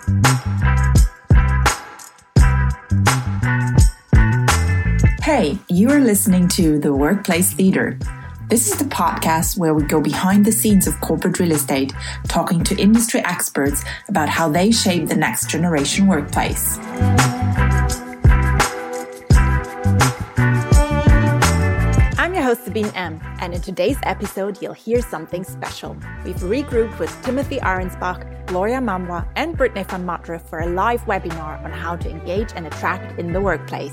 Hey, you are listening to The Workplace Leader. This is the podcast where we go behind the scenes of corporate real estate, talking to industry experts about how they shape the next generation workplace. I'm your host, Sabine M., and in today's episode, you'll hear something special. We've regrouped with Timothy Arensbach, Gloria Mamwa, and Brittany van Matre for a live webinar on how to engage and attract in the workplace.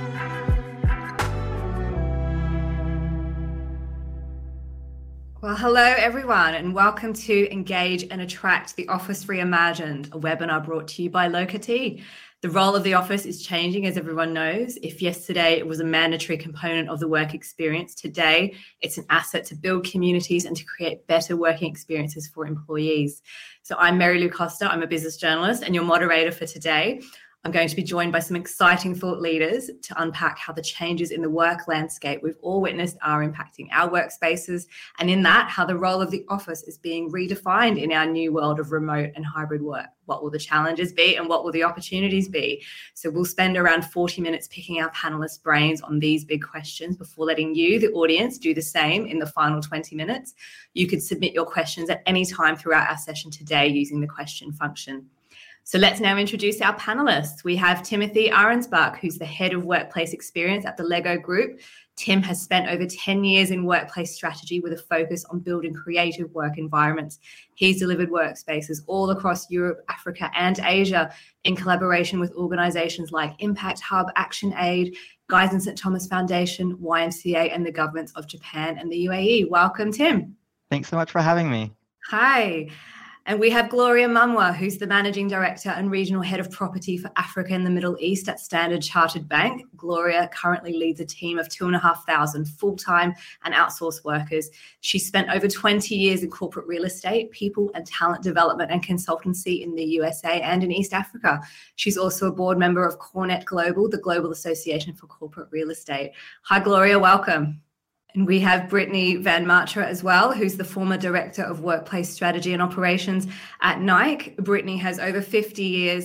Well, hello everyone, and welcome to Engage and Attract the Office Reimagined, a webinar brought to you by Locati. The role of the office is changing, as everyone knows. If yesterday it was a mandatory component of the work experience, today it's an asset to build communities and to create better working experiences for employees. So I'm Mary Lou Costa, I'm a business journalist and your moderator for today. I'm going to be joined by some exciting thought leaders to unpack how the changes in the work landscape we've all witnessed are impacting our workspaces, and in that, how the role of the office is being redefined in our new world of remote and hybrid work. What will the challenges be and what will the opportunities be? So we'll spend around 40 minutes picking our panelists' brains on these big questions before letting you, the audience, do the same in the final 20 minutes. You could submit your questions at any time throughout our session today using the question function. So let's now introduce our panelists. We have Timothy Arensbach, who's the head of workplace experience at the Lego Group. Tim has spent over 10 years in workplace strategy with a focus on building creative work environments. He's delivered workspaces all across Europe, Africa, and Asia in collaboration with organizations like Impact Hub, Action Aid, Guy's and St Thomas Foundation, YMCA, and the governments of Japan and the UAE. Welcome, Tim. Thanks so much for having me. Hi. And we have Gloria Mamwa, who's the Managing Director and Regional Head of Property for Africa and the Middle East at Standard Chartered Bank. Gloria currently leads a team of 2,500 full-time and outsourced workers. She's spent over 20 years in corporate real estate, people and talent development and consultancy in the USA and in East Africa. She's also a board member of Cornet Global, the Global Association for Corporate Real Estate. Hi, Gloria, welcome. And we have Brittany van Matre as well, who's the former Director of Workplace Strategy and Operations at Nike. Brittany has over 15 years,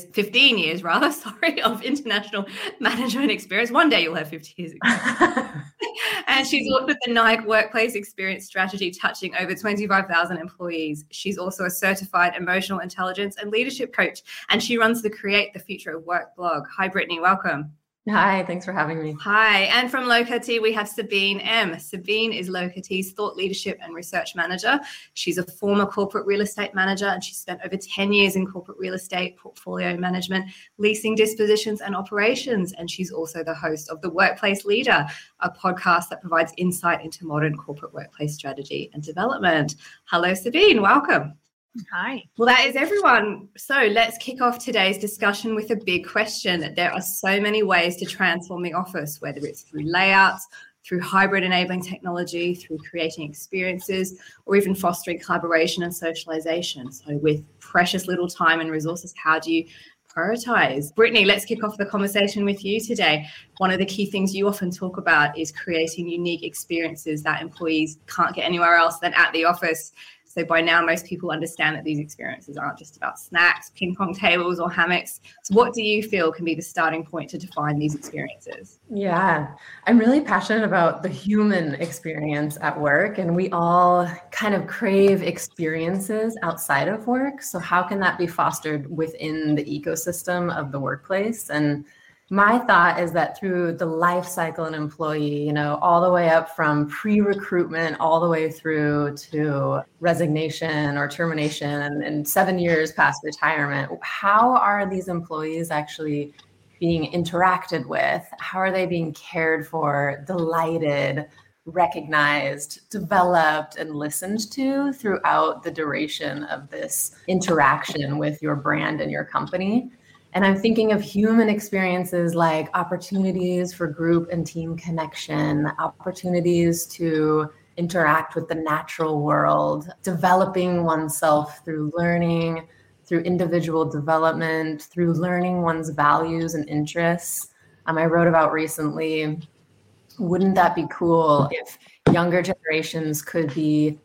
of international management experience. One day you'll have 50 years experience. And she's authored the Nike Workplace Experience Strategy, touching over 25,000 employees. She's also a certified emotional intelligence and leadership coach, and she runs the Create the Future of Work blog. Hi, Brittany, welcome. Hi, thanks for having me. Hi, and from Locati, we have Sabine M. Sabine is Locati's Thought Leadership and Research Manager. She's a former corporate real estate manager, and she's spent over 10 years in corporate real estate, portfolio management, leasing, dispositions, and operations. And she's also the host of The Workplace Leader, a podcast that provides insight into modern corporate workplace strategy and development. Hello, Sabine, welcome. Hi. Well, that is everyone. So let's kick off today's discussion with a big question. There are so many ways to transform the office, whether it's through layouts, through hybrid enabling technology, through creating experiences, or even fostering collaboration and socialization. So with precious little time and resources, how do you prioritize? Brittany, let's kick off the conversation with you today. One of the key things you often talk about is creating unique experiences that employees can't get anywhere else than at the office. So by now, most people understand that these experiences aren't just about snacks, ping pong tables, or hammocks. So what do you feel can be the starting point to define these experiences? Yeah, I'm really passionate about the human experience at work, and we all kind of crave experiences outside of work. So how can that be fostered within the ecosystem of the workplace? And my thought is that through the life cycle of an employee, all the way up from pre-recruitment, all the way through to resignation or termination and 7 years past retirement, how are these employees actually being interacted with? How are they being cared for, delighted, recognized, developed, and listened to throughout the duration of this interaction with your brand and your company? And I'm thinking of human experiences like opportunities for group and team connection, opportunities to interact with the natural world, developing oneself through learning, through individual development, through learning one's values and interests. I wrote about recently, wouldn't that be cool if younger generations could be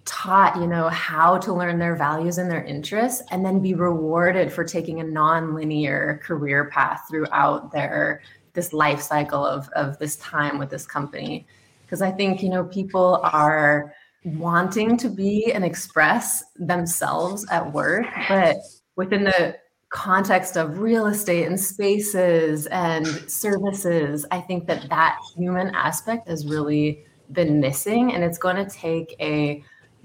taught, how to learn their values and their interests, and then be rewarded for taking a non-linear career path throughout this life cycle of this time with this company. Because I think, people are wanting to be and express themselves at work, but within the context of real estate and spaces and services, I think that human aspect has really been missing. And it's going to take a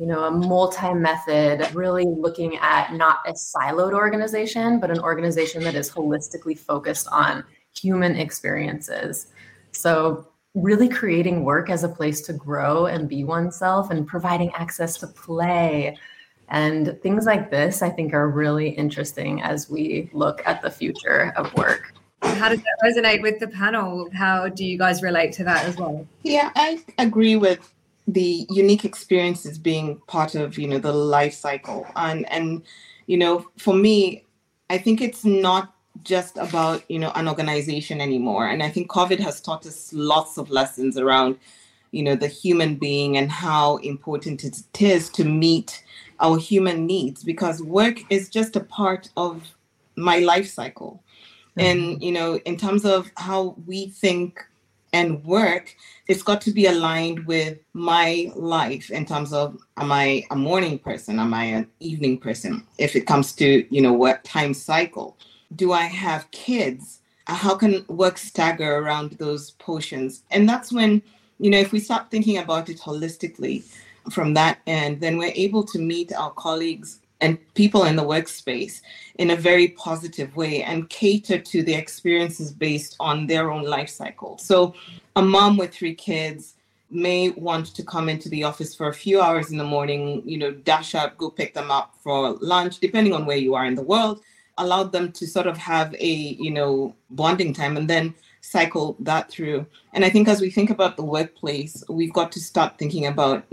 multi-method, really looking at not a siloed organization, but an organization that is holistically focused on human experiences. So really creating work as a place to grow and be oneself, and providing access to play and things like this, I think, are really interesting as we look at the future of work. How does that resonate with the panel? How do you guys relate to that as well? Yeah, I agree with the unique experiences being part of, the life cycle. And for me, I think it's not just about, an organization anymore. And I think COVID has taught us lots of lessons around, the human being and how important it is to meet our human needs, because work is just a part of my life cycle. Mm-hmm. And, in terms of how we think and work, it's got to be aligned with my life in terms of, am I a morning person? Am I an evening person? If it comes to, work time cycle, do I have kids? How can work stagger around those portions? And that's when, if we start thinking about it holistically from that end, then we're able to meet our colleagues and people in the workspace in a very positive way and cater to the experiences based on their own life cycle. So a mom with 3 kids may want to come into the office for a few hours in the morning, dash out, go pick them up for lunch, depending on where you are in the world, allow them to sort of have a, bonding time, and then cycle that through. And I think as we think about the workplace, we've got to start thinking about,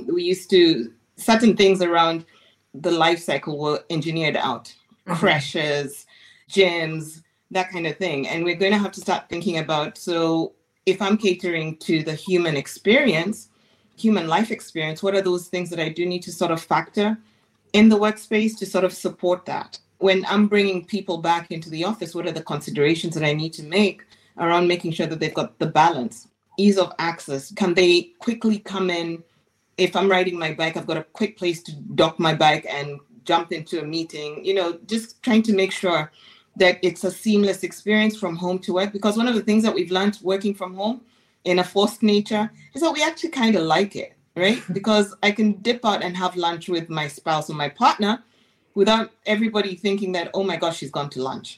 certain things around the life cycle were engineered out, crashes, gyms, that kind of thing. And we're going to have to start thinking about, so if I'm catering to the human experience, human life experience, what are those things that I do need to sort of factor in the workspace to sort of support that? When I'm bringing people back into the office, what are the considerations that I need to make around making sure that they've got the balance, ease of access? Can they quickly come in? If I'm riding my bike, I've got a quick place to dock my bike and jump into a meeting, just trying to make sure that it's a seamless experience from home to work. Because one of the things that we've learned working from home in a forced nature is that we actually kind of like it, right? Because I can dip out and have lunch with my spouse or my partner without everybody thinking that, oh my gosh, she's gone to lunch,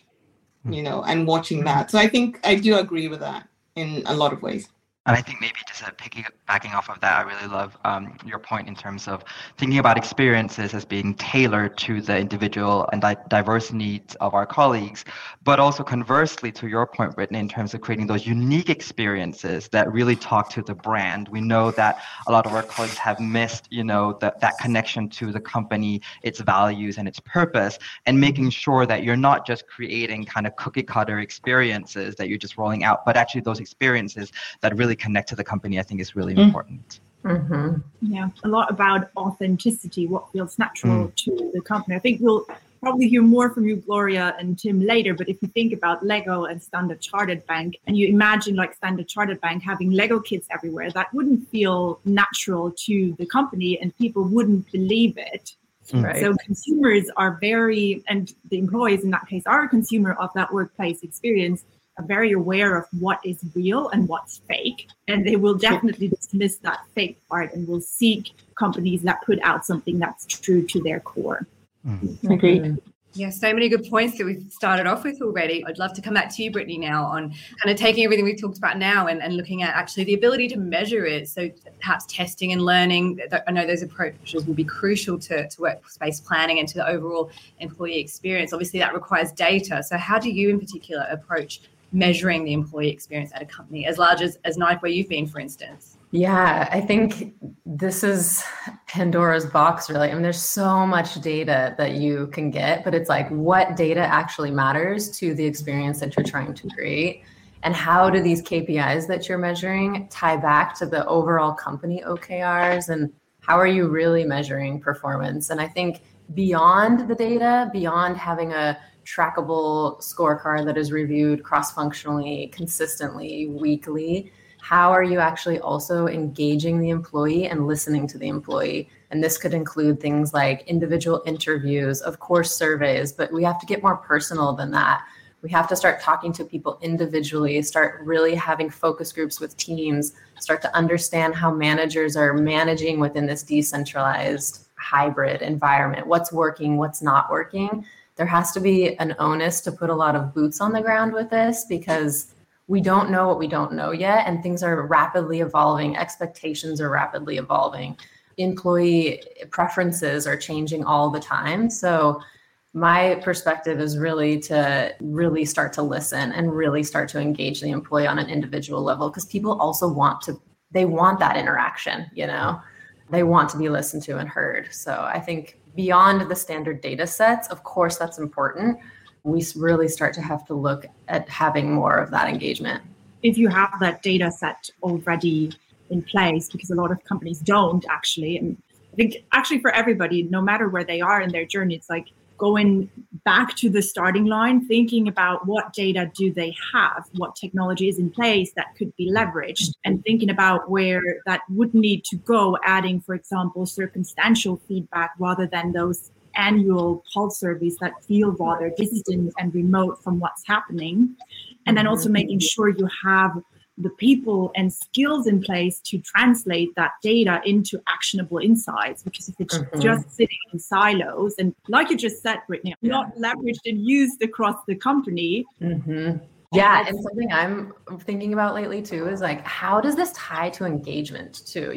and watching that. So I think I do agree with that in a lot of ways. And I think maybe just piggybacking off of that, I really love your point in terms of thinking about experiences as being tailored to the individual and diverse needs of our colleagues, but also conversely to your point, Brittany, in terms of creating those unique experiences that really talk to the brand. We know that a lot of our colleagues have missed, that connection to the company, its values and its purpose, and making sure that you're not just creating kind of cookie cutter experiences that you're just rolling out, but actually those experiences that really connect to the company, I think is really important. Mm-hmm. Yeah, a lot about authenticity, what feels natural to the company. I think we'll probably hear more from you, Gloria and Tim, later, but if you think about Lego and Standard Chartered Bank, and you imagine like Standard Chartered Bank having Lego kits everywhere, that wouldn't feel natural to the company and people wouldn't believe it. Right. So consumers are and the employees in that case are a consumer of that workplace experience, are very aware of what is real and what's fake. And they will definitely dismiss that fake part and will seek companies that put out something that's true to their core. Agreed. Yeah, so many good points that we've started off with already. I'd love to come back to you, Brittany, now on kind of taking everything we've talked about now and looking at actually the ability to measure it. So perhaps testing and learning. I know those approaches will be crucial to workspace planning and to the overall employee experience. Obviously, that requires data. So how do you in particular approach measuring the employee experience at a company as large as Nike, where you've been, for instance? Yeah, I think this is Pandora's box, really. I mean, there's so much data that you can get, but it's like, what data actually matters to the experience that you're trying to create? And how do these KPIs that you're measuring tie back to the overall company OKRs? And How are you really measuring performance? And I think beyond the data, beyond having a trackable scorecard that is reviewed cross-functionally, consistently, weekly, how are you actually also engaging the employee and listening to the employee? And this could include things like individual interviews, of course, surveys, but we have to get more personal than that. We have to start talking to people individually, start really having focus groups with teams, start to understand how managers are managing within this decentralized hybrid environment, what's working, what's not working. There has to be an onus to put a lot of boots on the ground with this, because we don't know what we don't know yet, and things are rapidly evolving. Expectations are rapidly evolving. Employee preferences are changing all the time. So my perspective is really to really start to listen and really start to engage the employee on an individual level, because people also want that interaction, they want to be listened to and heard. So I think beyond the standard data sets, of course, that's important. We really start to have to look at having more of that engagement. If you have that data set already in place, because a lot of companies don't actually, and I think actually for everybody, no matter where they are in their journey, it's like going back to the starting line, thinking about what data do they have, what technology is in place that could be leveraged, and thinking about where that would need to go, adding, for example, circumstantial feedback rather than those annual pulse surveys that feel rather distant and remote from what's happening. And then also making sure you have the people and skills in place to translate that data into actionable insights. Because if it's just sitting in silos, and like you just said, Brittany, not leveraged and used across the company. Yeah, and something I'm thinking about lately too is like, how does this tie to engagement too?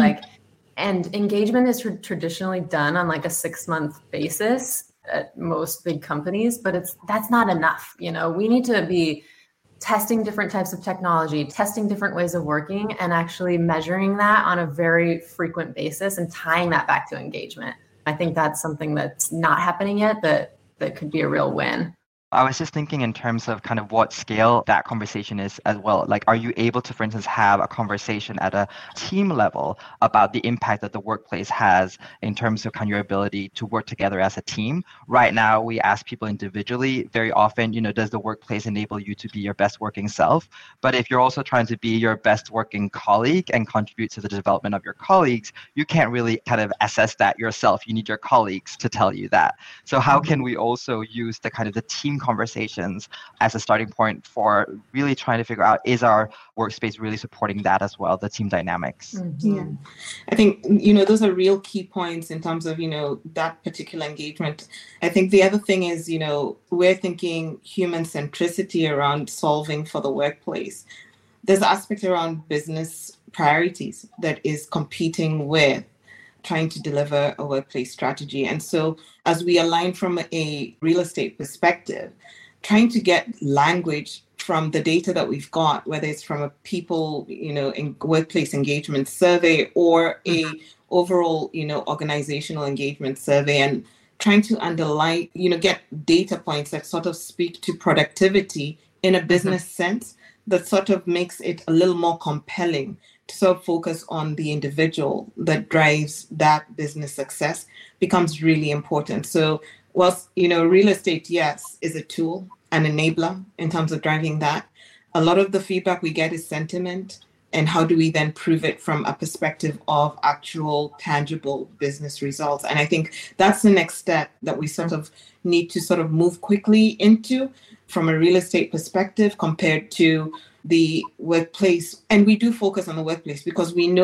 And engagement is traditionally done on like a 6-month basis at most big companies, but that's not enough. We need to be testing different types of technology, testing different ways of working, and actually measuring that on a very frequent basis and tying that back to engagement. I think that's something that's not happening yet that could be a real win. I was just thinking in terms of kind of what scale that conversation is as well. Like, are you able to, for instance, have a conversation at a team level about the impact that the workplace has in terms of kind of your ability to work together as a team? Right now, we ask people individually very often, does the workplace enable you to be your best working self? But if you're also trying to be your best working colleague and contribute to the development of your colleagues, you can't really kind of assess that yourself. You need your colleagues to tell you that. So how can we also use the kind of the team conversations as a starting point for really trying to figure out, is our workspace really supporting that as well, the team dynamics? Yeah, I think, those are real key points in terms of, that particular engagement. I think the other thing is, we're thinking human centricity around solving for the workplace. There's an aspect around business priorities that is competing with trying to deliver a workplace strategy. And so as we align from a real estate perspective, trying to get language from the data that we've got, whether it's from a people, in workplace engagement survey or a overall, organizational engagement survey, and trying to underline, get data points that sort of speak to productivity in a business sense, that sort of makes it a little more compelling to sort of focus on the individual that drives that business success becomes really important. So whilst, real estate, yes, is a tool, an enabler in terms of driving that, a lot of the feedback we get is sentiment. And how do we then prove it from a perspective of actual tangible business results? And I think that's the next step that we sort of need to sort of move quickly into from a real estate perspective compared to the workplace. And we do focus on the workplace because we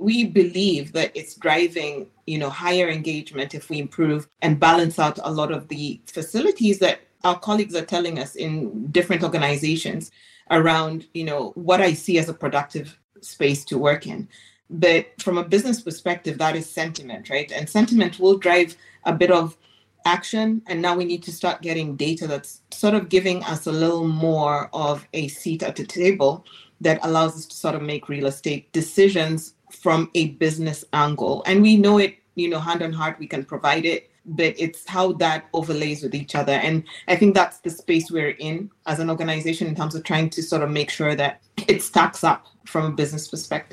believe that it's driving, higher engagement if we improve and balance out a lot of the facilities that our colleagues are telling us in different organizations around, what I see as a productive space to work in. But from a business perspective, that is sentiment, right? And sentiment will drive a bit of action. And now we need to start getting data that's sort of giving us a little more of a seat at the table that allows us to sort of make real estate decisions from a business angle. And we know it, hand on heart, we can provide it, but it's how that overlays with each other. And I think that's the space we're in as an organization in terms of trying to sort of make sure that it stacks up from a business perspective.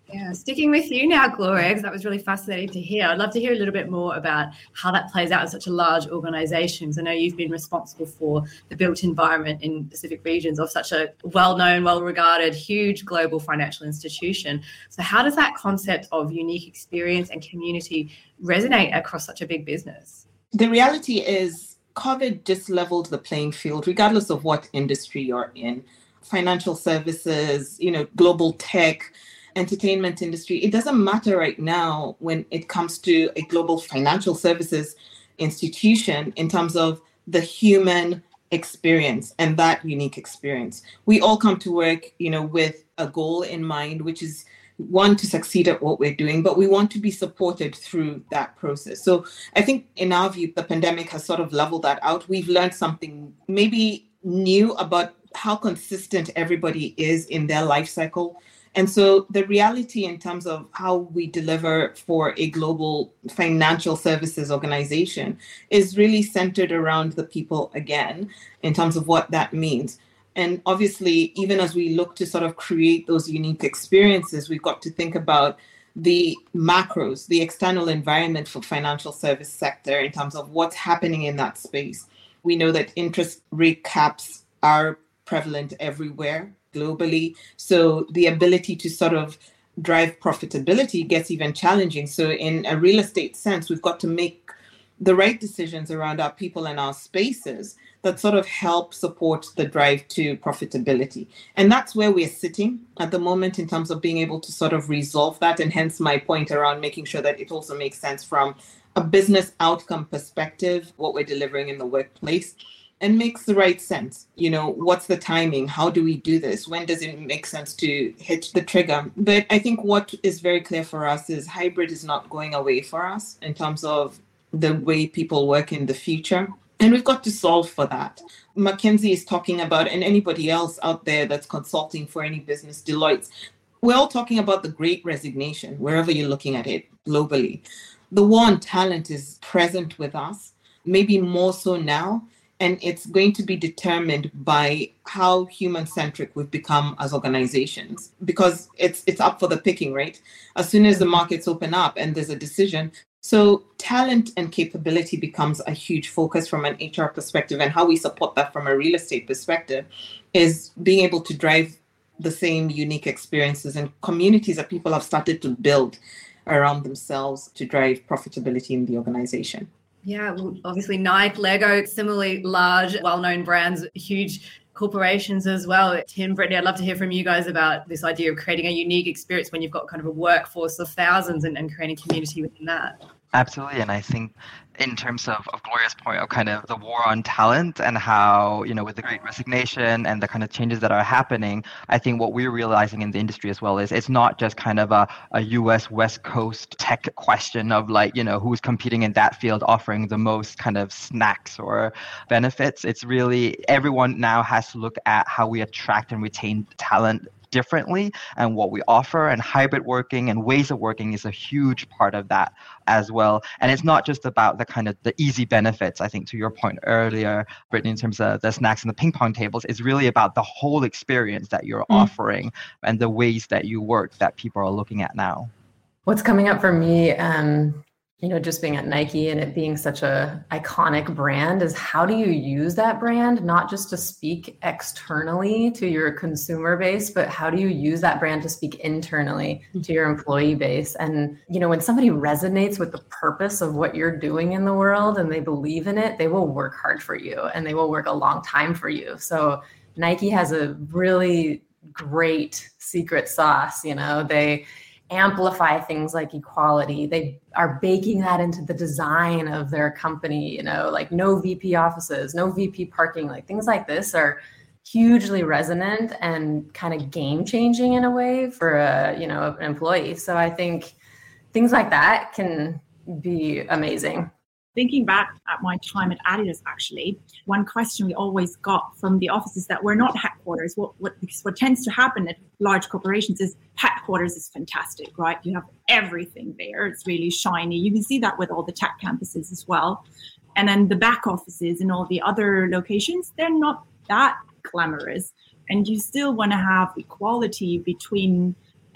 Yeah, sticking with you now, Gloria, because that was really fascinating to hear. I'd love to hear a little bit more about how that plays out in such a large organisation. I know you've been responsible for the built environment in Pacific regions of such a well-known, well-regarded, huge global financial institution. So how does that concept of unique experience and community resonate across such a big business? The reality is COVID just leveled the playing field, regardless of what industry you're in. Financial services, global tech, entertainment industry. It doesn't matter right now when it comes to a global financial services institution in terms of the human experience and that unique experience. We all come to work, with a goal in mind, which is one, to succeed at what we're doing, but we want to be supported through that process. So I think in our view, the pandemic has sort of leveled that out. We've learned something maybe new about how consistent everybody is in their life cycle. And so the reality in terms of how we deliver for a global financial services organization is really centered around the people again, in terms of what that means. And obviously, even as we look to sort of create those unique experiences, we've got to think about the macros, the external environment for financial service sector in terms of what's happening in that space. We know that interest rate caps are prevalent everywhere globally. So the ability to sort of drive profitability gets even challenging. So in a real estate sense, we've got to make the right decisions around our people and our spaces that sort of help support the drive to profitability. And that's where we're sitting at the moment in terms of being able to sort of resolve that. And hence my point around making sure that it also makes sense from a business outcome perspective, what we're delivering in the workplace, and makes the right sense. What's the timing? How do we do this? When does it make sense to hit the trigger? But I think what is very clear for us is hybrid is not going away for us in terms of the way people work in the future. And we've got to solve for that. McKinsey is talking about, and anybody else out there that's consulting for any business, Deloitte, we're all talking about the great resignation, wherever you're looking at it globally. The war on talent is present with us, maybe more so now. And it's going to be determined by how human-centric we've become as organizations, because it's up for the picking, right? As soon as the markets open up and there's a decision. So talent and capability becomes a huge focus from an HR perspective, and how we support that from a real estate perspective is being able to drive the same unique experiences and communities that people have started to build around themselves to drive profitability in the organization. Yeah, well, obviously Nike, Lego, similarly large, well-known brands, huge corporations as well. Tim, Brittany, I'd love to hear from you guys about this idea of creating a unique experience when you've got kind of a workforce of thousands and creating community within that. Absolutely. And I think in terms of Gloria's point of kind of the war on talent and how, with the great resignation and the kind of changes that are happening, I think what we're realizing in the industry as well is it's not just kind of a US West Coast tech question of who's competing in that field offering the most kind of snacks or benefits. It's really everyone now has to look at how we attract and retain talent differently and what we offer, and hybrid working and ways of working is a huge part of that as well. And it's not just about the kind of the easy benefits. I think to your point earlier, Brittany, in terms of the snacks and the ping pong tables, it's really about the whole experience that you're offering and the ways that you work that people are looking at now. What's coming up for me, just being at Nike and it being such a iconic brand, is how do you use that brand, not just to speak externally to your consumer base, but how do you use that brand to speak internally to your employee base? And, when somebody resonates with the purpose of what you're doing in the world and they believe in it, they will work hard for you and they will work a long time for you. So Nike has a really great secret sauce. They amplify things like equality. They are baking that into the design of their company, like no VP offices, no VP parking, like things like this are hugely resonant and kind of game changing in a way for an employee. So I think things like that can be amazing. Thinking back at my time at Adidas, actually, one question we always got from the offices that we're not headquarters. Because what tends to happen at large corporations is headquarters is fantastic, right? You have everything there. It's really shiny. You can see that with all the tech campuses as well. And then the back offices and all the other locations, they're not that glamorous. And you still want to have equality between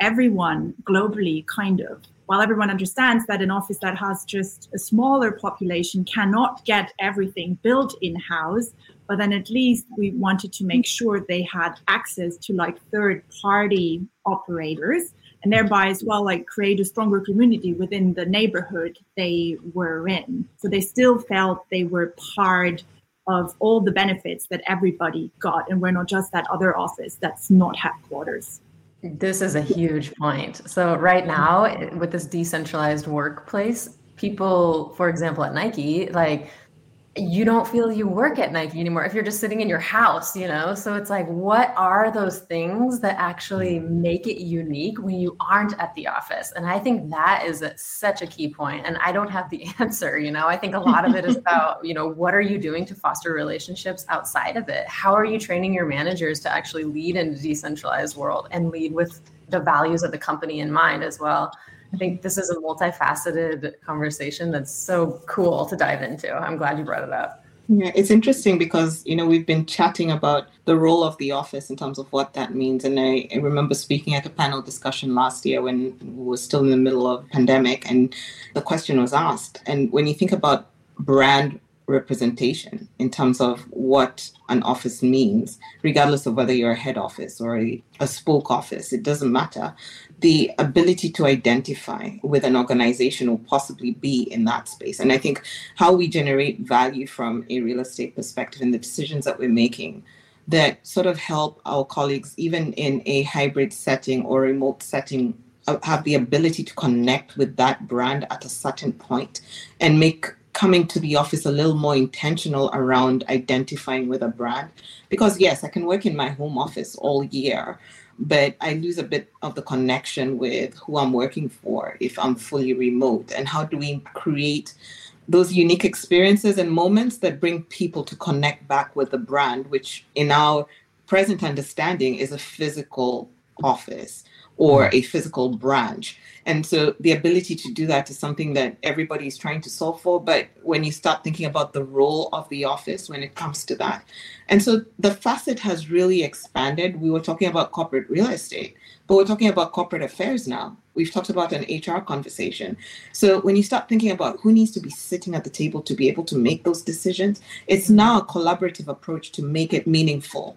everyone globally, kind of. While everyone understands that an office that has just a smaller population cannot get everything built in-house, but then at least we wanted to make sure they had access to like third-party operators, and thereby as well like create a stronger community within the neighborhood they were in. So they still felt they were part of all the benefits that everybody got, and we're not just that other office that's not headquarters. This is a huge point. So right now, with this decentralized workplace, people, for example, at Nike, like, you don't feel you work at Nike anymore if you're just sitting in your house, you know? So it's like, what are those things that actually make it unique when you aren't at the office? And I think that is such a key point. And I don't have the answer, you know? I think a lot of it is about, you know, what are you doing to foster relationships outside of it? How are you training your managers to actually lead in a decentralized world and lead with the values of the company in mind as well? I think this is a multifaceted conversation that's so cool to dive into. I'm glad you brought it up. Yeah, it's interesting because, you know, we've been chatting about the role of the office in terms of what that means. And I remember speaking at a panel discussion last year when we were still in the middle of pandemic, and the question was asked. And when you think about brand representation in terms of what an office means, regardless of whether you're a head office or a spoke office, it doesn't matter. The ability to identify with an organization will possibly be in that space. And I think how we generate value from a real estate perspective and the decisions that we're making that sort of help our colleagues, even in a hybrid setting or remote setting, have the ability to connect with that brand at a certain point and make coming to the office a little more intentional around identifying with a brand. Because yes, I can work in my home office all year, but I lose a bit of the connection with who I'm working for if I'm fully remote. And how do we create those unique experiences and moments that bring people to connect back with the brand, which in our present understanding is a physical office or a physical branch. And so the ability to do that is something that everybody is trying to solve for. But when you start thinking about the role of the office when it comes to that, and so the facet has really expanded. We were talking about corporate real estate, but we're talking about corporate affairs now. We've talked about an HR conversation. So when you start thinking about who needs to be sitting at the table to be able to make those decisions, it's now a collaborative approach to make it meaningful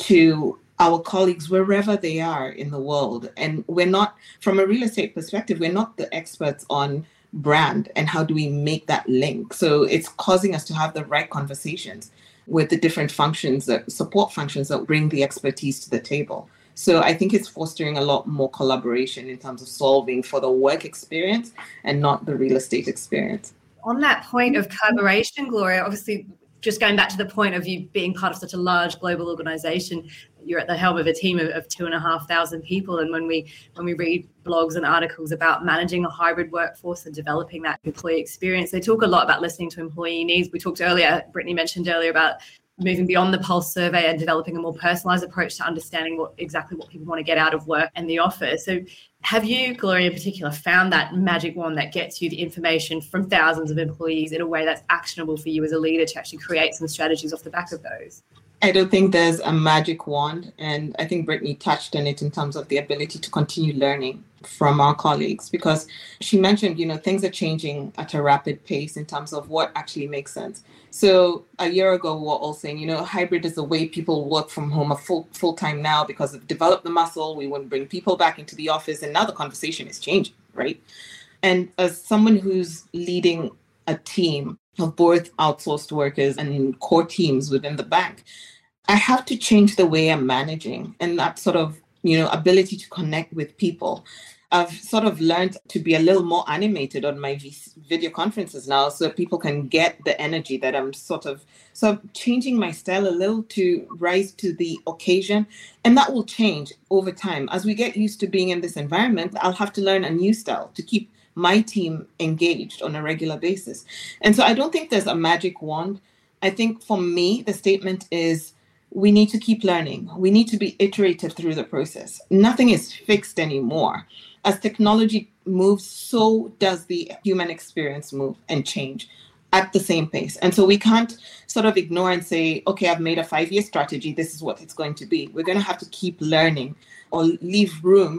to our colleagues wherever they are in the world. And we're not, from a real estate perspective, we're not the experts on brand and how do we make that link. So it's causing us to have the right conversations with the different functions, that support functions that bring the expertise to the table. So I think it's fostering a lot more collaboration in terms of solving for the work experience and not the real estate experience. On that point of collaboration, Gloria, obviously, just going back to the point of you being part of such a large global organization, you're at the helm of a team of 2,500 people. And when we read blogs and articles about managing a hybrid workforce and developing that employee experience, they talk a lot about listening to employee needs. We talked earlier, Brittany mentioned earlier, about moving beyond the pulse survey and developing a more personalized approach to understanding what people want to get out of work and the office. So have you, Gloria in particular, found that magic wand that gets you the information from thousands of employees in a way that's actionable for you as a leader to actually create some strategies off the back of those? I don't think there's a magic wand. And I think Brittany touched on it in terms of the ability to continue learning from our colleagues, because she mentioned, you know, things are changing at a rapid pace in terms of what actually makes sense. So a year ago, we were all saying, you know, hybrid is the way people work from home a full time now because we've developed the muscle. We wouldn't bring people back into the office. And now the conversation is changing, right? And as someone who's leading a team of both outsourced workers and core teams within the bank, I have to change the way I'm managing, and that sort of, you know, ability to connect with people. I've sort of learned to be a little more animated on my video conferences now so people can get the energy that I'm sort of changing my style a little to rise to the occasion. And that will change over time. As we get used to being in this environment, I'll have to learn a new style to keep my team engaged on a regular basis. And so I don't think there's a magic wand. I think for me, the statement is, we need to keep learning. We need to be iterated through the process. Nothing is fixed anymore. As technology moves, so does the human experience move and change at the same pace. And so we can't sort of ignore and say, okay, I've made a 5-year strategy. This is what it's going to be. We're going to have to keep learning or leave room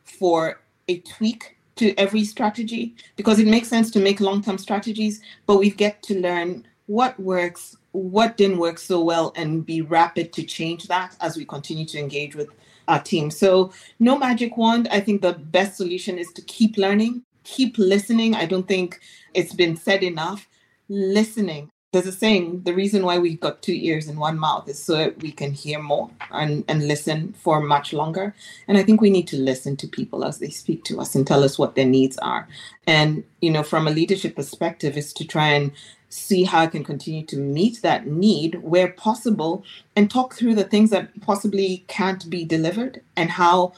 for a tweak to every strategy, because it makes sense to make long-term strategies, but we get to learn what works, what didn't work so well, and be rapid to change that as we continue to engage with our team. So no magic wand. I think the best solution is to keep learning, keep listening. I don't think it's been said enough. Listening. There's a saying, the reason why we've got 2 ears and 1 mouth is so that we can hear more and listen for much longer. And I think we need to listen to people as they speak to us and tell us what their needs are. And, from a leadership perspective, is to try and see how I can continue to meet that need where possible and talk through the things that possibly can't be delivered and how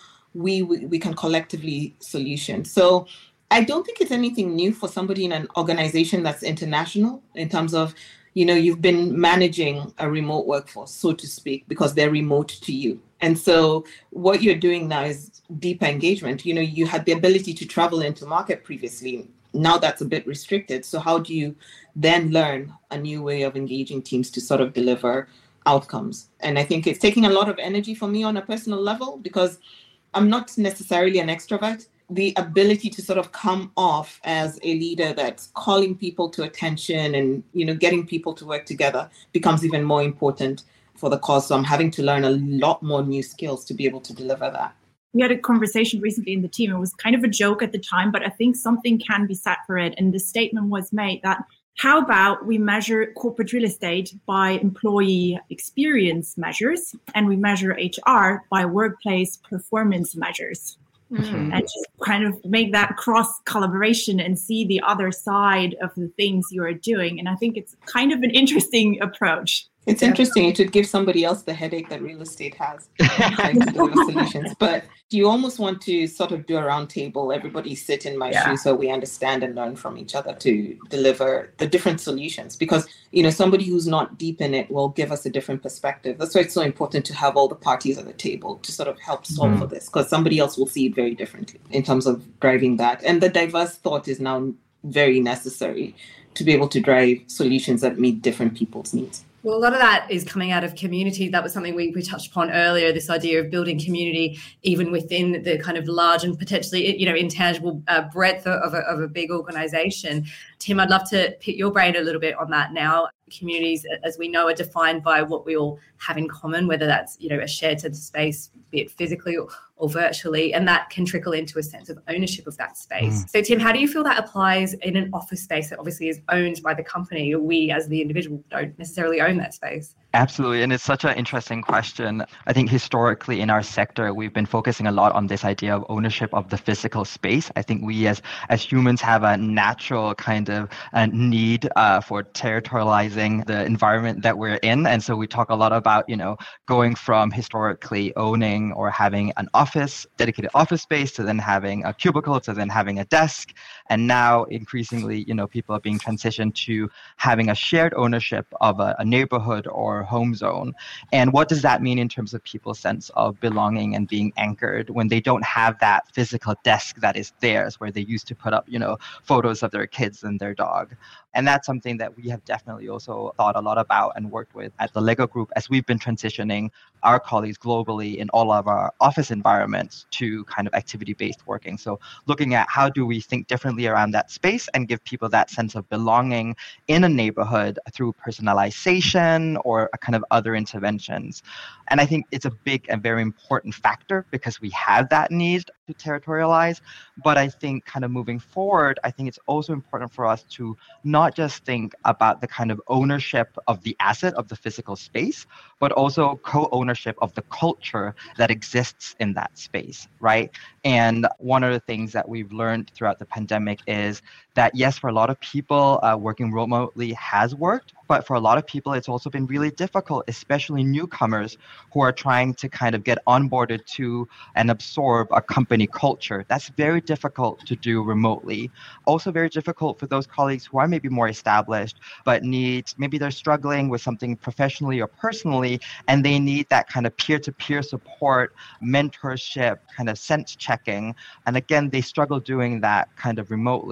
we can collectively solution. So I don't think it's anything new for somebody in an organization that's international in terms of, you've been managing a remote workforce, so to speak, because they're remote to you. And so what you're doing now is deep engagement. You had the ability to travel into market previously. Now that's a bit restricted. So how do you then learn a new way of engaging teams to sort of deliver outcomes? And I think it's taking a lot of energy for me on a personal level, because I'm not necessarily an extrovert. The ability to sort of come off as a leader that's calling people to attention and, getting people to work together becomes even more important for the cause. So I'm having to learn a lot more new skills to be able to deliver that. We had a conversation recently in the team. It was kind of a joke at the time, but I think something can be said for it. And the statement was made that how about we measure corporate real estate by employee experience measures, and we measure HR by workplace performance measures. Mm-hmm. And just kind of make that cross collaboration and see the other side of the things you are doing. And I think it's kind of an interesting approach. It's interesting. It should give somebody else the headache that real estate has trying to deliver solutions. But you almost want to sort of do a round table. Everybody sit in my shoes so we understand and learn from each other to deliver the different solutions. Because, somebody who's not deep in it will give us a different perspective. That's why it's so important to have all the parties at the table to sort of help solve for this, because somebody else will see it very differently in terms of driving that. And the diverse thought is now very necessary to be able to drive solutions that meet different people's needs. Well, a lot of that is coming out of community. That was something we touched upon earlier, this idea of building community even within the kind of large and potentially, intangible breadth of a big organization. Tim, I'd love to pick your brain a little bit on that now. Communities, as we know, are defined by what we all have in common, whether that's, a shared sense of space, be it physically or virtually, and that can trickle into a sense of ownership of that space. So, Tim, how do you feel that applies in an office space that obviously is owned by the company? We, as the individual, don't necessarily own that space. Absolutely. And it's such an interesting question. I think historically in our sector, we've been focusing a lot on this idea of ownership of the physical space. I think we as humans have a natural kind of need for territorializing the environment that we're in. And so we talk a lot about, going from historically owning or having an office, dedicated office space, to then having a cubicle, to then having a desk. And now increasingly, people are being transitioned to having a shared ownership of a neighborhood or home zone. And what does that mean in terms of people's sense of belonging and being anchored when they don't have that physical desk that is theirs, where they used to put up, photos of their kids and their dog? And that's something that we have definitely also thought a lot about and worked with at the Lego Group as we've been transitioning our colleagues globally in all of our office environments to kind of activity-based working. So looking at how do we think differently around that space and give people that sense of belonging in a neighborhood through personalization or a kind of other interventions. And I think it's a big and very important factor because we have that need to territorialize. But I think kind of moving forward, I think it's also important for us to not just think about the kind of ownership of the asset of the physical space, but also co-ownership of the culture that exists in that space, right? And one of the things that we've learned throughout the pandemic is that, yes, for a lot of people, working remotely has worked, but for a lot of people, it's also been really difficult, especially newcomers who are trying to kind of get onboarded to and absorb a company culture. That's very difficult to do remotely. Also very difficult for those colleagues who are maybe more established, but maybe they're struggling with something professionally or personally, and they need that kind of peer-to-peer support, mentorship, kind of sense checking. And again, they struggle doing that kind of remotely.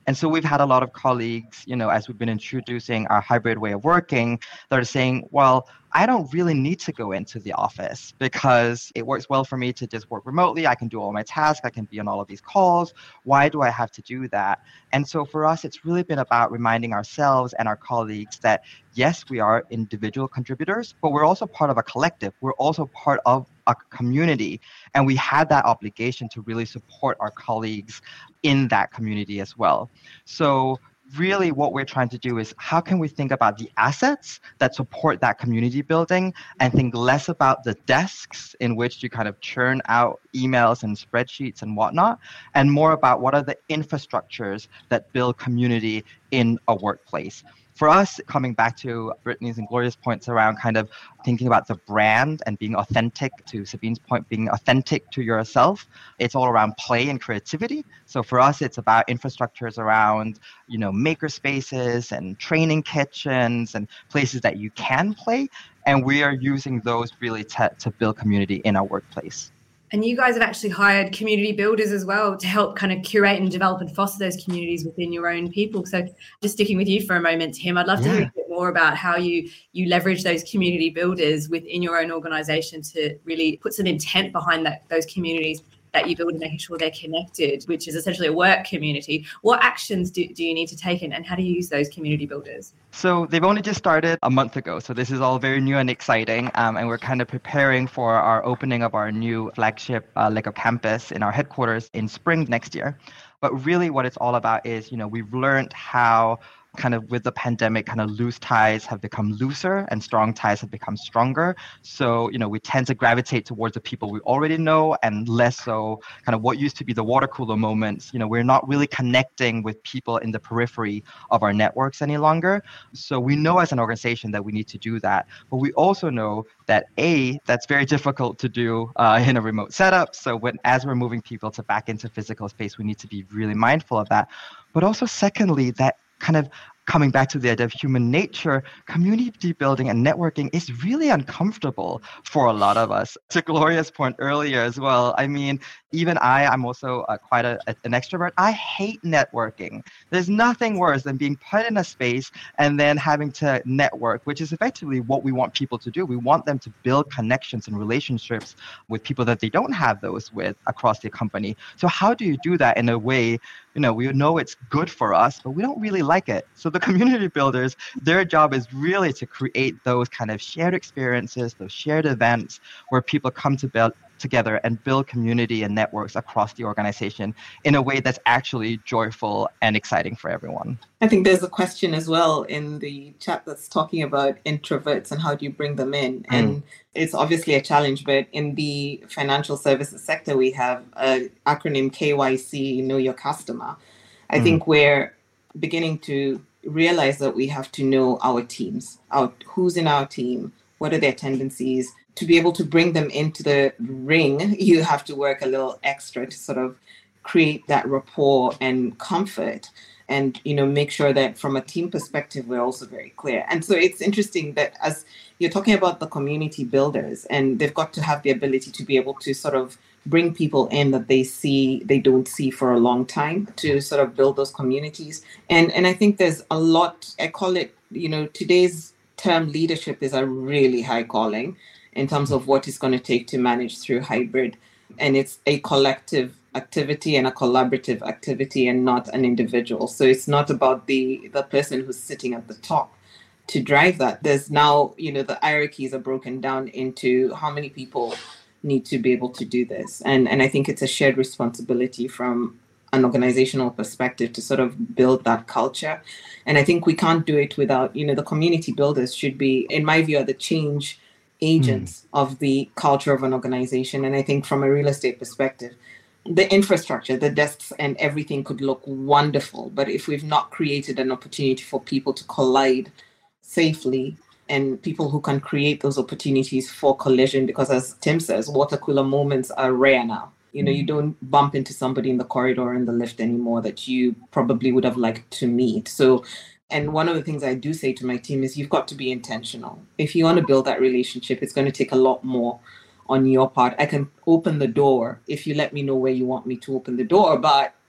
And so we've had a lot of colleagues, as we've been introducing our hybrid way of working, that are saying, well, I don't really need to go into the office because it works well for me to just work remotely. I can do all my tasks. I can be on all of these calls. Why do I have to do that? And so for us, it's really been about reminding ourselves and our colleagues that, yes, we are individual contributors, but we're also part of a collective. We're also part of a community. And we had that obligation to really support our colleagues in that community as well. So really what we're trying to do is how can we think about the assets that support that community building and think less about the desks in which you kind of churn out emails and spreadsheets and whatnot, and more about what are the infrastructures that build community in a workplace. For us, coming back to Brittany's and Gloria's points around kind of thinking about the brand and being authentic, to Sabine's point, being authentic to yourself, it's all around play and creativity. So for us, it's about infrastructures around, maker spaces and training kitchens and places that you can play. And we are using those really to build community in our workplace. And you guys have actually hired community builders as well to help kind of curate and develop and foster those communities within your own people. So just sticking with you for a moment, Tim, I'd love to hear a bit more about how you leverage those community builders within your own organization to really put some intent behind those communities that you build and making sure they're connected, which is essentially a work community. What actions do you need to take and how do you use those community builders? So they've only just started a month ago. So this is all very new and exciting. And we're kind of preparing for our opening of our new flagship Lego campus in our headquarters in spring next year. But really what it's all about is, we've learned how kind of with the pandemic, kind of loose ties have become looser and strong ties have become stronger. So, we tend to gravitate towards the people we already know and less so kind of what used to be the water cooler moments. We're not really connecting with people in the periphery of our networks any longer. So we know as an organization that we need to do that. But we also know that that's very difficult to do in a remote setup. So as we're moving people back into physical space, we need to be really mindful of that. But also secondly, that kind of coming back to the idea of human nature, community building and networking is really uncomfortable for a lot of us. To Gloria's point earlier as well, I mean, even I'm also quite an extrovert. I hate networking. There's nothing worse than being put in a space and then having to network, which is effectively what we want people to do. We want them to build connections and relationships with people that they don't have those with across the company. So how do you do that in a way, we know it's good for us, but we don't really like it. So the community builders, their job is really to create those kind of shared experiences, those shared events where people come together and build community and networks across the organization in a way that's actually joyful and exciting for everyone. I think there's a question as well in the chat that's talking about introverts and how do you bring them in? And it's obviously a challenge, but in the financial services sector, we have an acronym KYC, Know Your Customer. I think we're beginning to realize that we have to know our teams, who's in our team, what are their tendencies. To be able to bring them into the ring, you have to work a little extra to sort of create that rapport and comfort and, make sure that from a team perspective, we're also very clear. And so it's interesting that as you're talking about the community builders, and they've got to have the ability to be able to sort of bring people in that they don't see for a long time to sort of build those communities. And I think there's a lot, I call it, today's term leadership is a really high calling in terms of what it's going to take to manage through hybrid. And it's a collective activity and a collaborative activity and not an individual. So it's not about the person who's sitting at the top to drive that. There's now, the hierarchies are broken down into how many people need to be able to do this. And I think it's a shared responsibility from an organizational perspective to sort of build that culture. And I think we can't do it without, the community builders should be, in my view, are the change agents of the culture of an organization. And I think from a real estate perspective, the infrastructure, the desks and everything could look wonderful. But if we've not created an opportunity for people to collide safely and people who can create those opportunities for collision, because as Tim says, water cooler moments are rare now. You don't bump into somebody in the corridor or in the lift anymore that you probably would have liked to meet. So, and one of the things I do say to my team is you've got to be intentional. If you want to build that relationship, it's going to take a lot more on your part. I can open the door if you let me know where you want me to open the door, but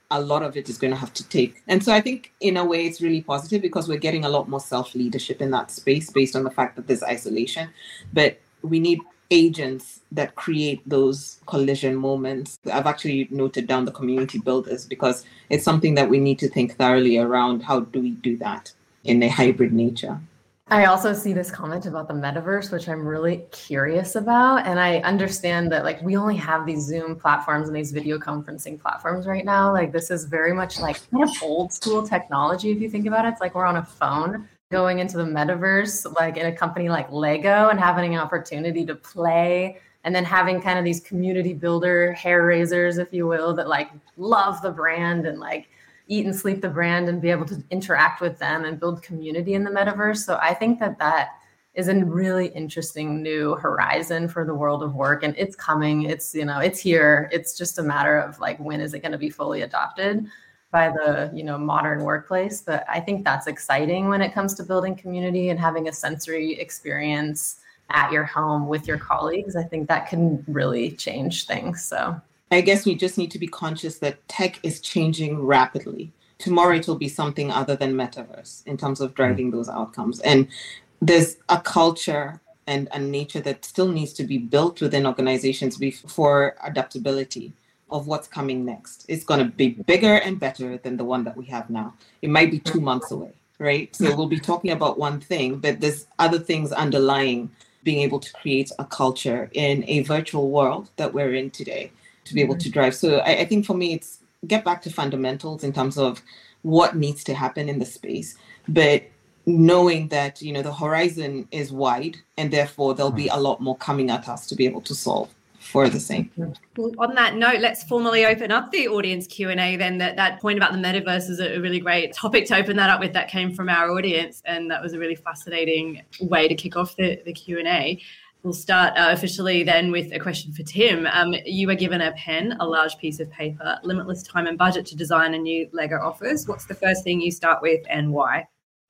a lot of it is going to have to take. And so I think in a way it's really positive because we're getting a lot more self-leadership in that space based on the fact that there's isolation. But we need agents that create those collision moments. I've actually noted down the community builders because it's something that we need to think thoroughly around. How do we do that in a hybrid nature? I also see this comment about the metaverse, which I'm really curious about. And I understand that like we only have these Zoom platforms and these video conferencing platforms right now. Like this is very much like kind of old school technology. If you think about it, it's like we're on a phone going into the metaverse, like in a company like Lego and having an opportunity to play and then having kind of these community builder hair raisers, if you will, that like love the brand and like eat and sleep the brand and be able to interact with them and build community in the metaverse. So I think that that is a really interesting new horizon for the world of work, and it's coming. It's, you know, it's here. It's just a matter of like, when is it going to be fully adopted by the, you know, modern workplace? But I think that's exciting when it comes to building community and having a sensory experience at your home with your colleagues. I think that can really change things. So I guess we just need to be conscious that tech is changing rapidly. Tomorrow it will be something other than metaverse in terms of driving those outcomes. And there's a culture and a nature that still needs to be built within organizations for adaptability of what's coming next. It's going to be bigger and better than the one that we have now. It might be 2 months away, right? So we'll be talking about one thing, but there's other things underlying being able to create a culture in a virtual world that we're in today to be able to drive. So I think for me, it's get back to fundamentals in terms of what needs to happen in the space, but knowing that, you know, the horizon is wide and therefore there'll be a lot more coming at us to be able to solve for the same. Well, on that note, let's formally open up the audience Q&A then. That point about the metaverse is a really great topic to open that up with. That came from our audience, and that was a really fascinating way to kick off the Q&A. We'll start officially then with a question for Tim. You were given a pen, a large piece of paper, limitless time and budget to design a new Lego office. What's the first thing you start with and why?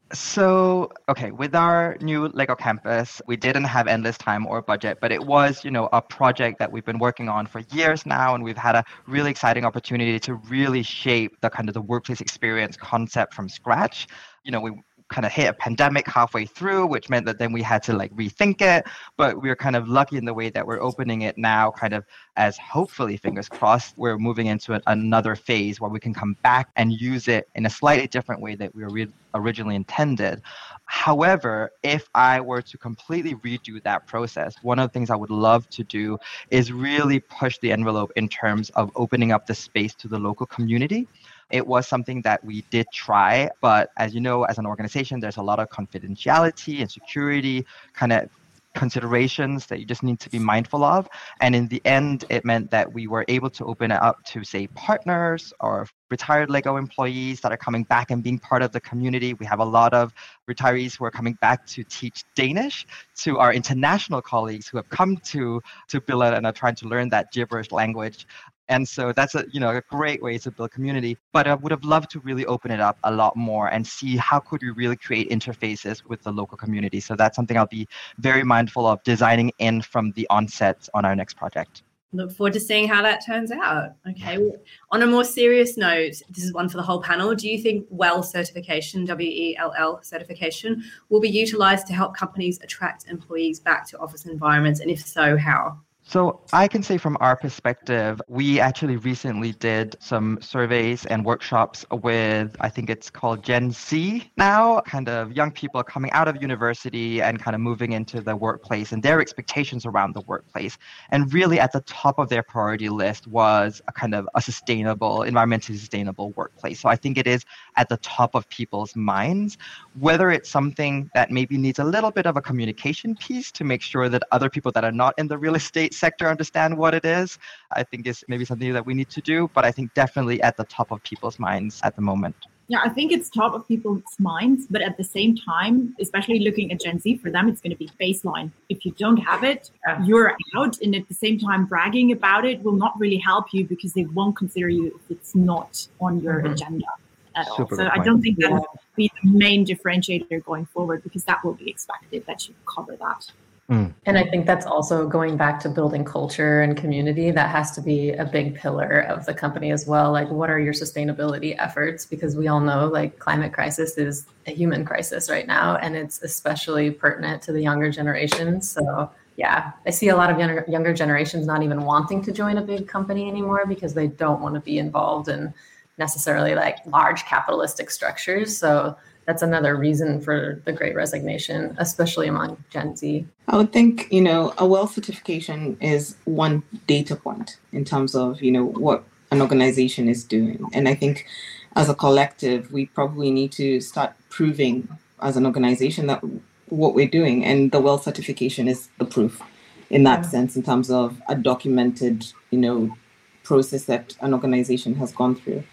So, okay, with our new Lego campus, we didn't have endless time or budget, but it was, you know, a project that we've been working on for years now, and we've had a really exciting opportunity to really shape the kind of the workplace experience concept from scratch. You know, we kind of hit a pandemic halfway through, which meant that then we had to like rethink it. But we're kind of lucky in the way that we're opening it now, kind of as hopefully, fingers crossed, we're moving into another phase where we can come back and use it in a slightly different way that we were originally intended. However, if I were to completely redo that process, one of the things I would love to do is really push the envelope in terms of opening up the space to the local community. It was something that we did try, but as you know, as an organization, there's a lot of confidentiality and security kind of considerations that you just need to be mindful of. And in the end, it meant that we were able to open it up to, say, partners or retired Lego employees that are coming back and being part of the community. We have a lot of retirees who are coming back to teach Danish to our international colleagues who have come to Billund and are trying to learn that gibberish language. And so that's a great way to build community. But I would have loved to really open it up a lot more and see how could we really create interfaces with the local community. So that's something I'll be very mindful of designing in from the onset on our next project. Look forward to seeing how that turns out. Okay. Well, on a more serious note, this is one for the whole panel. Do you think WELL certification, WELL certification, will be utilized to help companies attract employees back to office environments? And if so, how? So I can say from our perspective, we actually recently did some surveys and workshops with, I think it's called Gen Z now, kind of young people coming out of university and kind of moving into the workplace and their expectations around the workplace. And really at the top of their priority list was a kind of a sustainable, environmentally sustainable workplace. So I think it is at the top of people's minds, whether it's something that maybe needs a little bit of a communication piece to make sure that other people that are not in the real estate sector understand what it is, I think is maybe something that we need to do, but I think definitely at the top of people's minds at the moment. Yeah, I think it's top of people's minds, but at the same time, especially looking at Gen Z, for them, it's going to be baseline. If you don't have it, you're out. And at the same time, bragging about it will not really help you because they won't consider you if it's not on your agenda at all. So I don't think that will be the main differentiator going forward, because that will be expected that you cover that. And I think that's also going back to building culture and community. That has to be a big pillar of the company as well. Like, what are your sustainability efforts? Because we all know like climate crisis is a human crisis right now, and it's especially pertinent to the younger generations. So yeah, I see a lot of younger generations not even wanting to join a big company anymore because they don't want to be involved in necessarily like large capitalistic structures. So that's another reason for the Great Resignation, especially among Gen Z. I would think, a WELL certification is one data point in terms of, what an organization is doing. And I think as a collective, we probably need to start proving as an organization that what we're doing, and the WELL certification is the proof in that sense, in terms of a documented, process that an organization has gone through.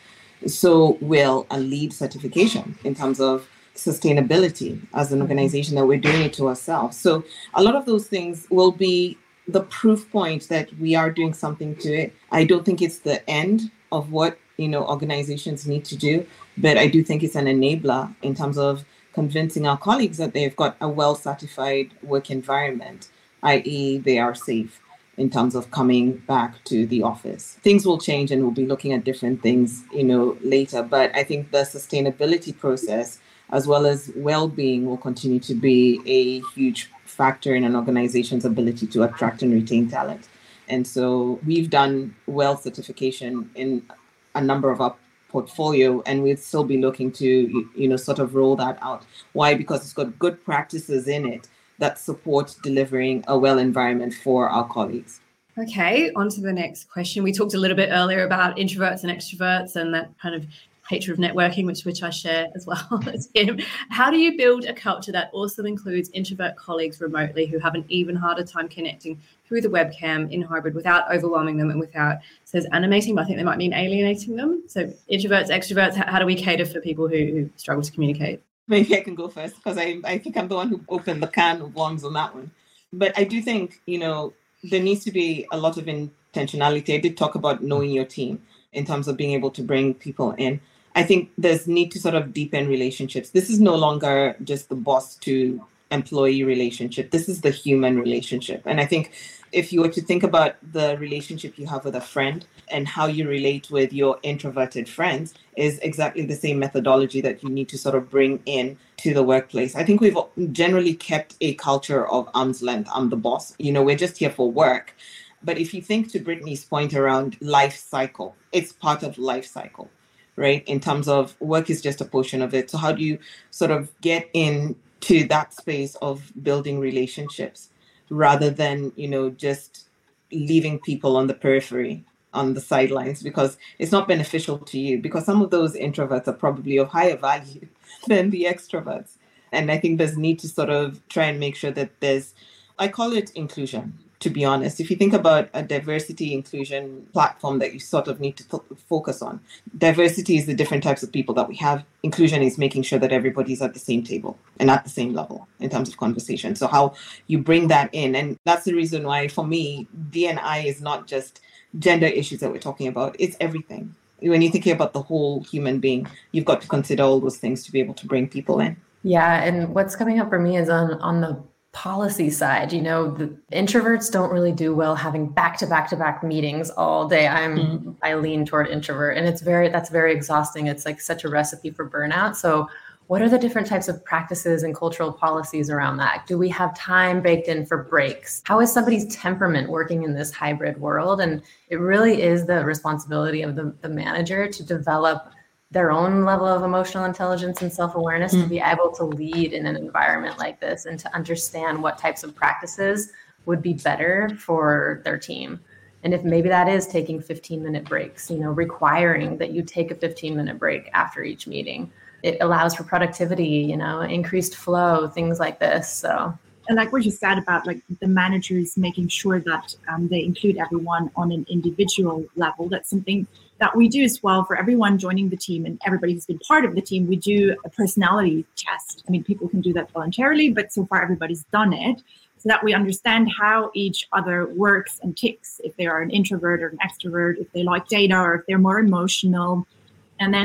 So will a LEED certification in terms of sustainability as an organization, that we're doing it to ourselves. So a lot of those things will be the proof point that we are doing something to it. I don't think it's the end of what, organizations need to do, but I do think it's an enabler in terms of convincing our colleagues that they've got a WELL certified work environment, i.e. they are safe in terms of coming back to the office. Things will change and we'll be looking at different things, later. But I think the sustainability process as well as well-being will continue to be a huge factor in an organization's ability to attract and retain talent. And so we've done WELL certification in a number of our portfolio, and we'd still be looking to, sort of roll that out. Why? Because it's got good practices in it that support delivering a WELL environment for our colleagues. Okay, on to the next question. We talked a little bit earlier about introverts and extroverts and that kind of hatred of networking, which I share as well as him. How do you build a culture that also includes introvert colleagues remotely who have an even harder time connecting through the webcam in hybrid without overwhelming them and without, says animating, but I think they might mean alienating them. So introverts, extroverts, how do we cater for people who struggle to communicate? Maybe I can go first because I think I'm the one who opened the can of worms on that one. But I do think, there needs to be a lot of intentionality. I did talk about knowing your team in terms of being able to bring people in. I think there's need to sort of deepen relationships. This is no longer just the boss to employee relationship. This is the human relationship. And I think if you were to think about the relationship you have with a friend and how you relate with your introverted friends is exactly the same methodology that you need to sort of bring in to the workplace. I think we've generally kept a culture of arm's length. I'm the boss. We're just here for work. But if you think to Brittany's point around life cycle, it's part of life cycle, right? In terms of work is just a portion of it. So how do you sort of get into that space of building relationships rather than, just leaving people on the periphery, on the sidelines, because it's not beneficial to you, because some of those introverts are probably of higher value than the extroverts. And I think there's need to sort of try and make sure that I call it inclusion, to be honest. If you think about a diversity inclusion platform that you sort of need to focus on, diversity is the different types of people that we have. Inclusion is making sure that everybody's at the same table and at the same level in terms of conversation. So how you bring that in. And that's the reason why, for me, D&I is not just gender issues that we're talking about. It's everything. When you're thinking about the whole human being, you've got to consider all those things to be able to bring people in. Yeah. And what's coming up for me is on the policy side, the introverts don't really do well having back-to-back meetings all day. I lean toward introvert, and that's very exhausting. It's like such a recipe for burnout. So what are the different types of practices and cultural policies around that? Do we have time baked in for breaks? How is somebody's temperament working in this hybrid world? And it really is the responsibility of the manager to develop their own level of emotional intelligence and self-awareness to be able to lead in an environment like this and to understand what types of practices would be better for their team. And if maybe that is taking 15-minute breaks, requiring that you take a 15-minute break after each meeting. It allows for productivity, increased flow, things like this. So. And like what you said about like the managers making sure that they include everyone on an individual level, that's something that we do as well for everyone joining the team and everybody who's been part of the team. We do a personality test. I mean, people can do that voluntarily, but so far everybody's done it so that we understand how each other works and ticks, if they are an introvert or an extrovert, if they like data or if they're more emotional. And then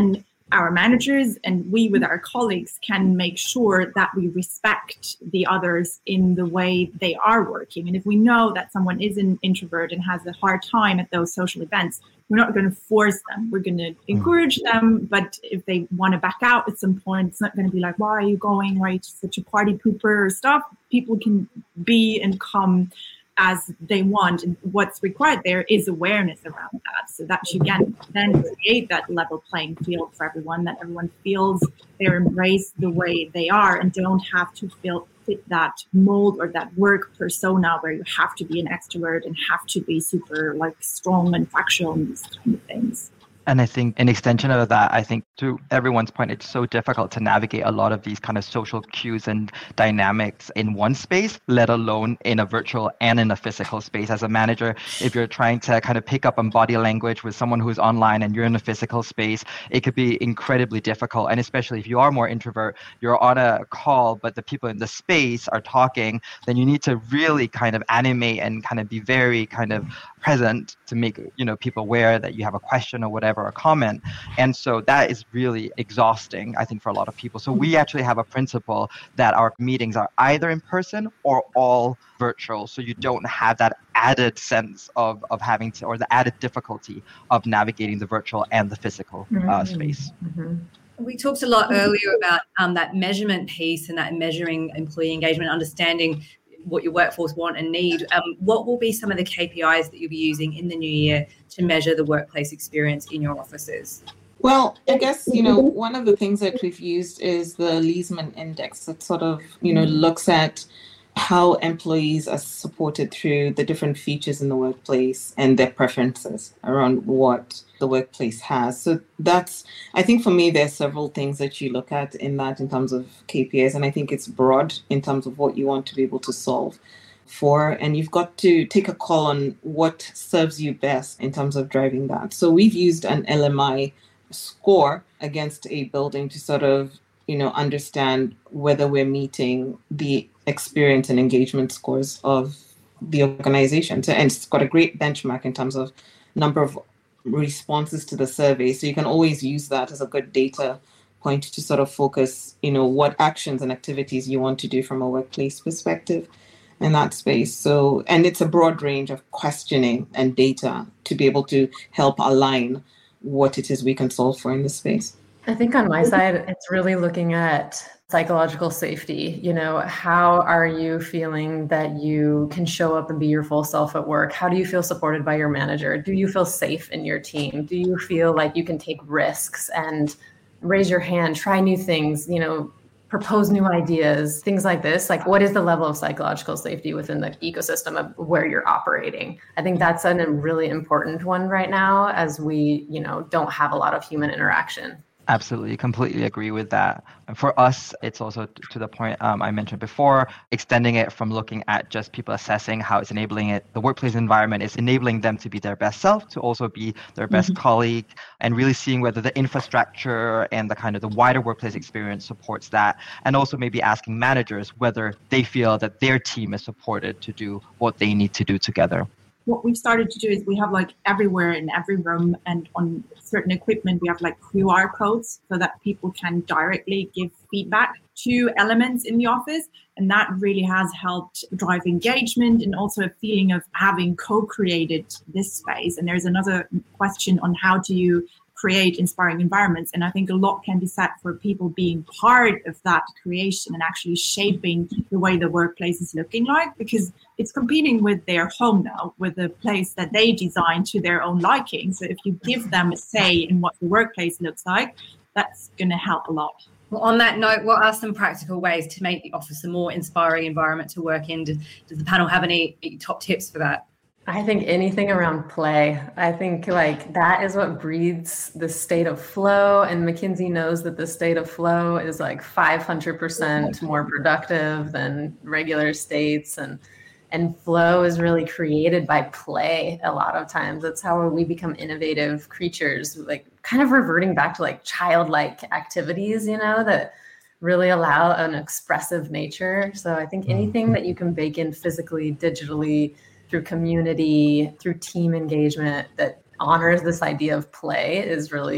our managers and we with our colleagues can make sure that we respect the others in the way they are working. And if we know that someone is an introvert and has a hard time at those social events, we're not going to force them. We're going to encourage them. But if they want to back out at some point, it's not going to be like, why are you going? Why are you such a party pooper or stuff? People can be and come as they want. And what's required there is awareness around that, so that you can then create that level playing field for everyone, that everyone feels they're embraced the way they are and don't have to fit that mold or that work persona where you have to be an extrovert and have to be super like strong and factual and these kind of things. And I think an extension of that, I think to everyone's point, it's so difficult to navigate a lot of these kind of social cues and dynamics in one space, let alone in a virtual and in a physical space. As a manager, if you're trying to kind of pick up on body language with someone who's online and you're in a physical space, it could be incredibly difficult. And especially if you are more introvert, you're on a call, but the people in the space are talking, then you need to really kind of animate and kind of be very kind of present to make, people aware that you have a question or whatever, a comment. And so that is really exhausting, I think, for a lot of people. So we actually have a principle that our meetings are either in person or all virtual. So you don't have that added sense of having to, or the added difficulty of navigating the virtual and the physical space. Mm-hmm. We talked a lot earlier about that measurement piece and that measuring employee engagement, understanding what your workforce want and need. What will be some of the KPIs that you'll be using in the new year to measure the workplace experience in your offices? Well, I guess, one of the things that we've used is the Leesman Index that sort of, looks at how employees are supported through the different features in the workplace and their preferences around what the workplace has. So that's, I think for me, there's several things that you look at in that in terms of KPIs. And I think it's broad in terms of what you want to be able to solve for. And you've got to take a call on what serves you best in terms of driving that. So we've used an LMI score against a building to sort of, understand whether we're meeting the experience and engagement scores of the organization. And it's got a great benchmark in terms of number of responses to the survey. So you can always use that as a good data point to sort of focus, what actions and activities you want to do from a workplace perspective in that space. So, and it's a broad range of questioning and data to be able to help align what it is we can solve for in this space. I think on my side, it's really looking at psychological safety. How are you feeling that you can show up and be your full self at work? How do you feel supported by your manager? Do you feel safe in your team? Do you feel like you can take risks and raise your hand, try new things, propose new ideas, things like this? Like, what is the level of psychological safety within the ecosystem of where you're operating? I think that's a really important one right now as we, don't have a lot of human interaction. Absolutely, completely agree with that. For us, it's also to the point I mentioned before, extending it from looking at just people assessing how it's enabling it. The workplace environment is enabling them to be their best self, to also be their best colleague, and really seeing whether the infrastructure and the kind of the wider workplace experience supports that. And also maybe asking managers whether they feel that their team is supported to do what they need to do together. What we've started to do is we have like everywhere in every room and on certain equipment, we have like QR codes so that people can directly give feedback to elements in the office. And that really has helped drive engagement and also a feeling of having co-created this space. And there's another question on how do you create inspiring environments. And I think a lot can be said for people being part of that creation and actually shaping the way the workplace is looking like, because it's competing with their home now, with the place that they design to their own liking. So if you give them a say in what the workplace looks like, that's going to help a lot. Well, on that note, what are some practical ways to make the office a more inspiring environment to work in? Does the panel have any top tips for that? I think anything around play. I think like that is what breeds the state of flow. And McKinsey knows that the state of flow is like 500% more productive than regular states. And flow is really created by play a lot of times. That's how we become innovative creatures, like kind of reverting back to like childlike activities, that really allow an expressive nature. So I think anything that you can bake in physically, digitally, through community, through team engagement that honors this idea of play is really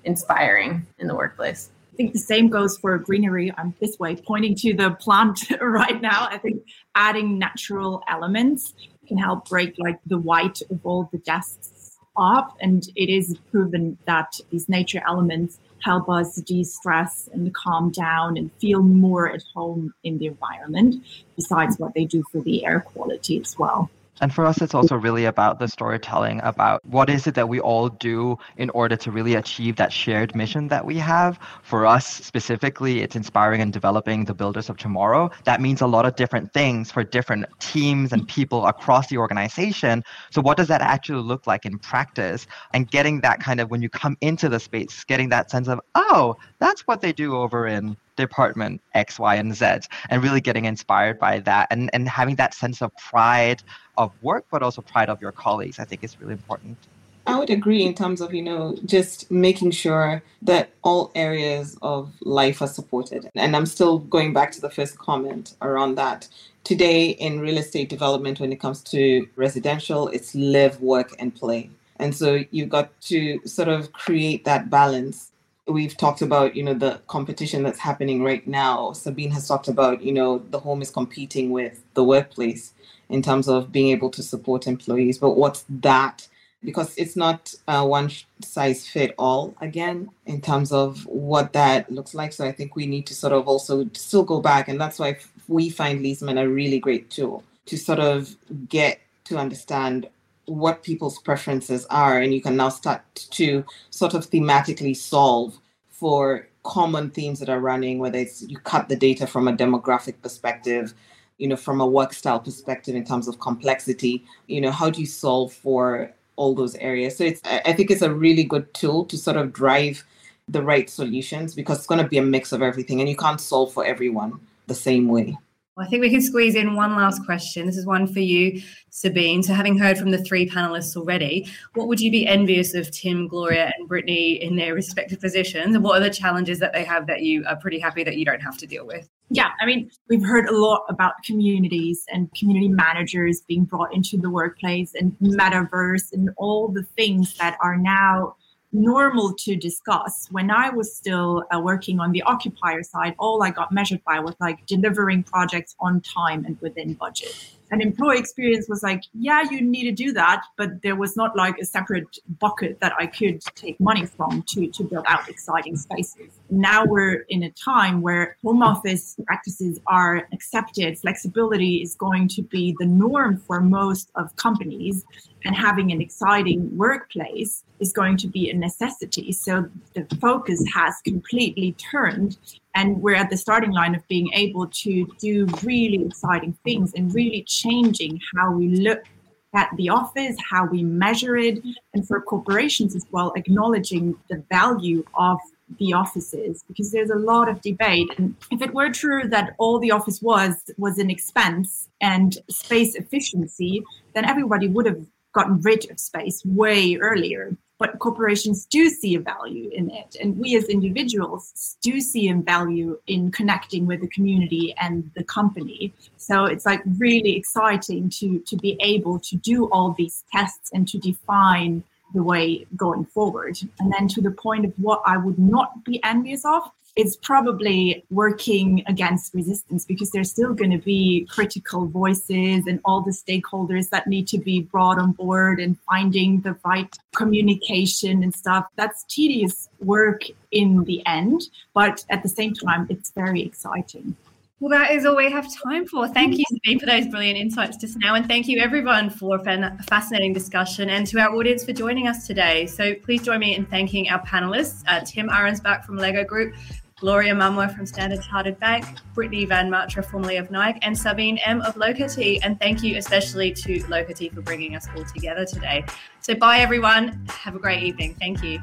inspiring in the workplace. I think the same goes for greenery. I'm this way pointing to the plant right now. I think adding natural elements can help break like the white of all the desks up. And it is proven that these nature elements help us de-stress and calm down and feel more at home in the environment, besides what they do for the air quality as well. And for us, it's also really about the storytelling about what is it that we all do in order to really achieve that shared mission that we have. For us specifically, it's inspiring and developing the builders of tomorrow. That means a lot of different things for different teams and people across the organization. So what does that actually look like in practice? And getting that kind of, when you come into the space, getting that sense of, oh, that's what they do over in department X, Y, and Z, and really getting inspired by that and having that sense of pride of work, but also pride of your colleagues, I think is really important. I would agree in terms of, just making sure that all areas of life are supported. And I'm still going back to the first comment around that. Today in real estate development, when it comes to residential, it's live, work, and play. And so you've got to sort of create that balance. We've talked about, the competition that's happening right now. Sabine has talked about, the home is competing with the workplace in terms of being able to support employees. But what's that? Because it's not one size fit all, again, in terms of what that looks like. So I think we need to sort of also still go back. And that's why we find Leesman a really great tool to sort of get to understand what people's preferences are. And you can now start to sort of thematically solve for common themes that are running, whether it's you cut the data from a demographic perspective, from a work style perspective in terms of complexity, how do you solve for all those areas? So I think it's a really good tool to sort of drive the right solutions, because it's going to be a mix of everything and you can't solve for everyone the same way. I think we can squeeze in one last question. This is one for you, Sabine. So having heard from the three panelists already, what would you be envious of Tim, Gloria and Brittany in their respective positions? And what are the challenges that they have that you are pretty happy that you don't have to deal with? Yeah, we've heard a lot about communities and community managers being brought into the workplace and metaverse and all the things that are now normal to discuss. When I was still working on the occupier side, all I got measured by was like delivering projects on time and within budget. And employee experience was like, yeah, you need to do that, but there was not like a separate bucket that I could take money from to build out exciting spaces. Now we're in a time where home office practices are accepted. Flexibility is going to be the norm for most of companies, and having an exciting workplace is going to be a necessity. So the focus has completely turned. And we're at the starting line of being able to do really exciting things and really changing how we look at the office, how we measure it, and for corporations as well, acknowledging the value of the offices, because there's a lot of debate. And if it were true that all the office was an expense and space efficiency, then everybody would have gotten rid of space way earlier. But corporations do see a value in it. And we as individuals do see a value in connecting with the community and the company. So it's like really exciting to be able to do all these tests and to define the way going forward. And then to the point of what I would not be envious of, it's probably working against resistance, because there's still going to be critical voices and all the stakeholders that need to be brought on board and finding the right communication and stuff. That's tedious work in the end, but at the same time, it's very exciting. Well, that is all we have time for. Thank you, Sabine, for those brilliant insights just now. And thank you, everyone, for a fascinating discussion, and to our audience for joining us today. So please join me in thanking our panelists, Tim Arensbach from Lego Group, Gloria Mamwa from Standard Chartered Bank, Brittany Van Matra, formerly of Nike, and Sabine M of Locity. And thank you especially to Locity for bringing us all together today. So bye, everyone. Have a great evening. Thank you.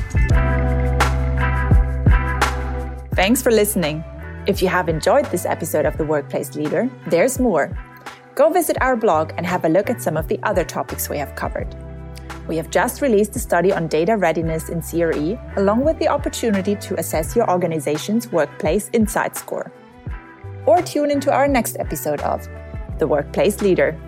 Thanks for listening. If you have enjoyed this episode of The Workplace Leader, there's more. Go visit our blog and have a look at some of the other topics we have covered. We have just released a study on data readiness in CRE, along with the opportunity to assess your organization's Workplace Insight Score. Or tune into our next episode of The Workplace Leader.